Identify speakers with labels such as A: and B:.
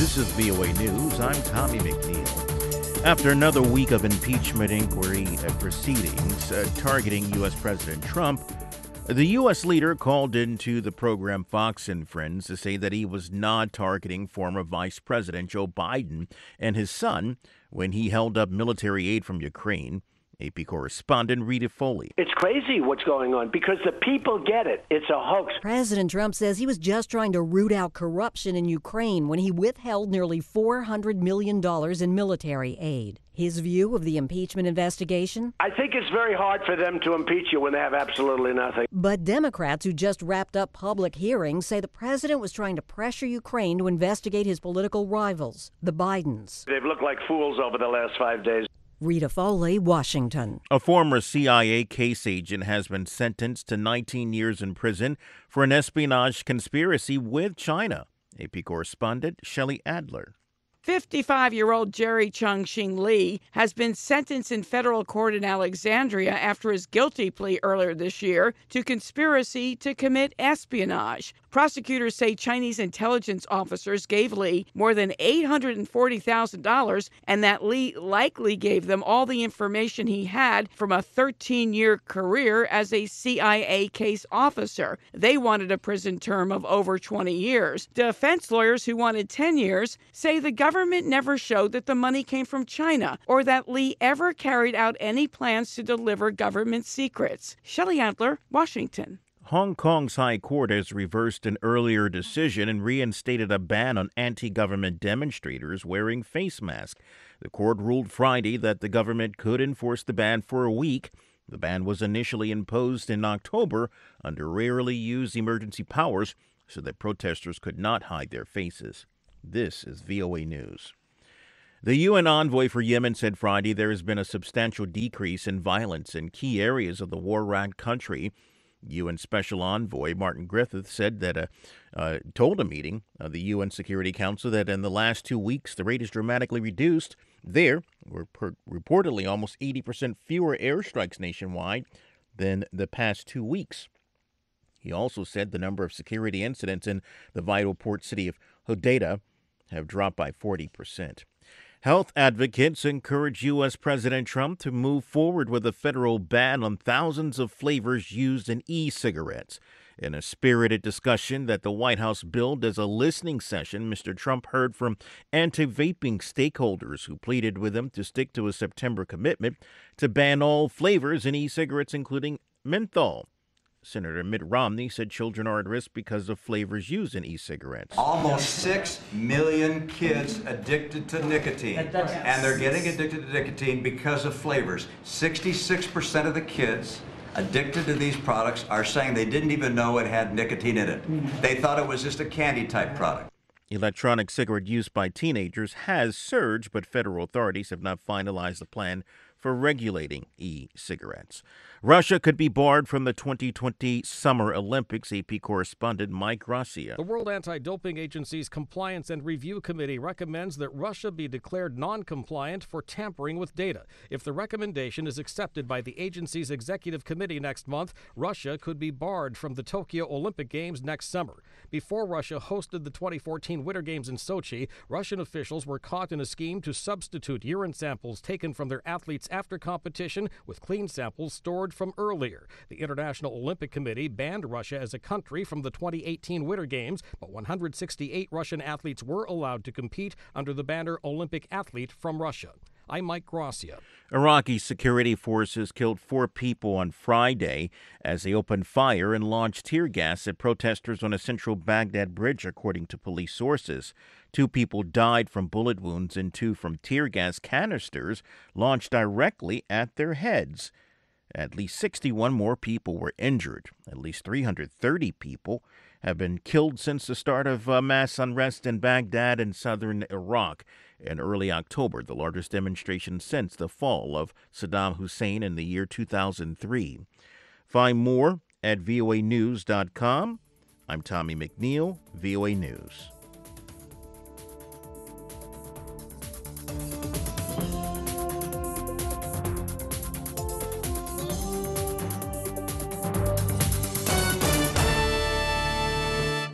A: This is VOA News. I'm Tommy McNeil. After another week of impeachment inquiry proceedings targeting U.S. President Trump, the U.S. leader called into the program Fox and Friends to say that he was not targeting former Vice President Joe Biden and his son when he held up military aid from Ukraine. AP correspondent Rita Foley.
B: It's crazy what's going on because the people get it. It's a hoax.
C: President Trump says he was just trying to root out corruption in Ukraine when he withheld nearly $400 million in military aid. His view of the impeachment investigation?
B: I think it's very hard for them to impeach you when they have absolutely nothing.
C: But Democrats who just wrapped up public hearings say the president was trying to pressure Ukraine to investigate his political rivals, the Bidens.
B: They've looked like fools over the last 5 days.
C: Rita Foley, Washington.
A: A former CIA case agent has been sentenced to 19 years in prison for an espionage conspiracy with China. AP correspondent Shelley Adler.
D: 55-year-old Jerry Chung-Shing Lee has been sentenced in federal court in Alexandria after his guilty plea earlier this year to conspiracy to commit espionage. Prosecutors say Chinese intelligence officers gave Lee more than $840,000 and that Lee likely gave them all the information he had from a 13-year career as a CIA case officer. They wanted a prison term of over 20 years. Defense lawyers who wanted 10 years say the government never showed that the money came from China or that Lee ever carried out any plans to deliver government secrets. Shelley Adler, Washington.
A: Hong Kong's High Court has reversed an earlier decision and reinstated a ban on anti-government demonstrators wearing face masks. The court ruled Friday that the government could enforce the ban for a week. The ban was initially imposed in October under rarely used emergency powers so that protesters could not hide their faces. This is VOA News. The UN envoy for Yemen said Friday there has been a substantial decrease in violence in key areas of the war-racked country. UN Special Envoy Martin Griffiths said that told a meeting of the UN Security Council that in the last 2 weeks the rate is dramatically reduced. There were reportedly almost 80% fewer airstrikes nationwide than the past 2 weeks. He also said the number of security incidents in the vital port city of Hodeidah have dropped by 40%. Health advocates encourage U.S. President Trump to move forward with a federal ban on thousands of flavors used in e-cigarettes. In a spirited discussion that the White House billed as a listening session, Mr. Trump heard from anti-vaping stakeholders who pleaded with him to stick to a September commitment to ban all flavors in e-cigarettes, including menthol. Senator Mitt Romney said children are at risk because of flavors used in e-cigarettes.
E: Almost 6 million kids addicted to nicotine, and they're getting addicted to nicotine because of flavors. 66% of the kids addicted to these products are saying they didn't even know it had nicotine in it. They thought it was just a candy-type product.
A: Electronic cigarette use by teenagers has surged, but federal authorities have not finalized a plan for regulating e-cigarettes. Russia could be barred from the 2020 Summer Olympics. AP correspondent Mike Gracia.
F: The World Anti-Doping Agency's Compliance and Review Committee recommends that Russia be declared non-compliant for tampering with data. If the recommendation is accepted by the agency's executive committee next month, Russia could be barred from the Tokyo Olympic Games next summer. Before Russia hosted the 2014 Winter Games in Sochi, Russian officials were caught in a scheme to substitute urine samples taken from their athletes after competition with clean samples stored from earlier. The International Olympic Committee banned Russia as a country from the 2018 Winter Games, but 168 Russian athletes were allowed to compete under the banner Olympic Athlete from Russia. I'm Mike Gracia.
A: Iraqi security forces killed 4 people on Friday as they opened fire and launched tear gas at protesters on a central Baghdad bridge, according to police sources. 2 people died from bullet wounds and 2 from tear gas canisters launched directly at their heads. At least 61 more people were injured. At least 330 people have been killed since the start of mass unrest in Baghdad and southern Iraq in early October, the largest demonstration since the fall of Saddam Hussein in the year 2003. Find more at voanews.com. I'm Tommy McNeil, VOA News.